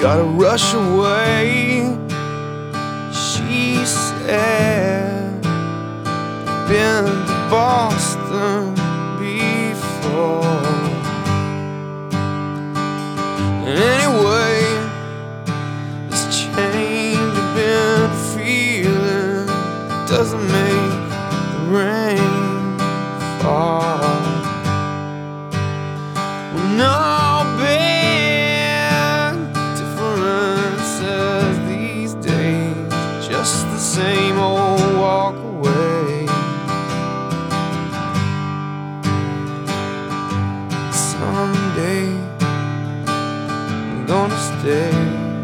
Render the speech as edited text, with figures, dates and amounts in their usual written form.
gotta rush away. She said, been to Boston before. And anyway, this change I've been feeling doesn't make the rain fall. Well, no big differences these days, just the same old walk away. Someday I'm gonna stay.